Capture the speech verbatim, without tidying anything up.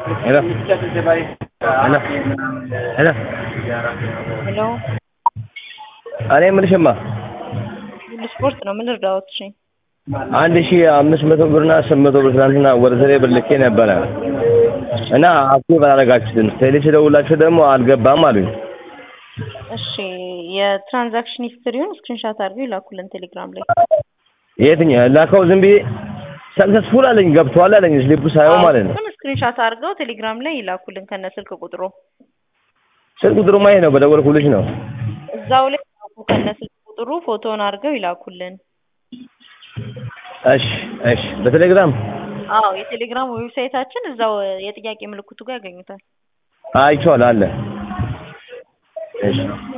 Hello. Hello. Hello. Hello. እኔ የምልሽማ ስፖርት ነው ምን ልርዳዎት? እሺ አንድ ሺህ አምስት መቶ ብርና ስምንት መቶ ብር ትናንትና ወደ ቴሌ ብር ልኬ ነበረ እና አክቲቭ አላደረጋችሁትም። ቴሌ ስደውላችሁ ደግሞ አልገባም አሉኝ። እሺ የትራንዛክሽን ሂስትሪውን ስክሪንሾት አድርገው ይላኩልን ቴሌግራም ላይ። የትኛው ላከው? ዝም ብዬ ሰክሰስፉል አለኝ ገብቷል አለኝ ስሊፑ ሳይሆን ማለት ነው። እሱን ስክሪንሾት አድርገው ቴሌግራም ላይ ይላኩልን ከነ ስልክ ቁጥሩ። ስልክ ቁጥሩ ማየት ነው በደወልኩልሽ ነው። እዛው ላይ ከነ ስልክ ቁጥሩ ፎቶውን አድርገው ይላኩልን። እሺ እሺ በቴሌግራም አዎ የቴሌግራም ዌብሳይታችን እዛው የጥያቄ ምልክቱ ጋር ያገኙታል። አይቼዋለሁ አለ። እሺ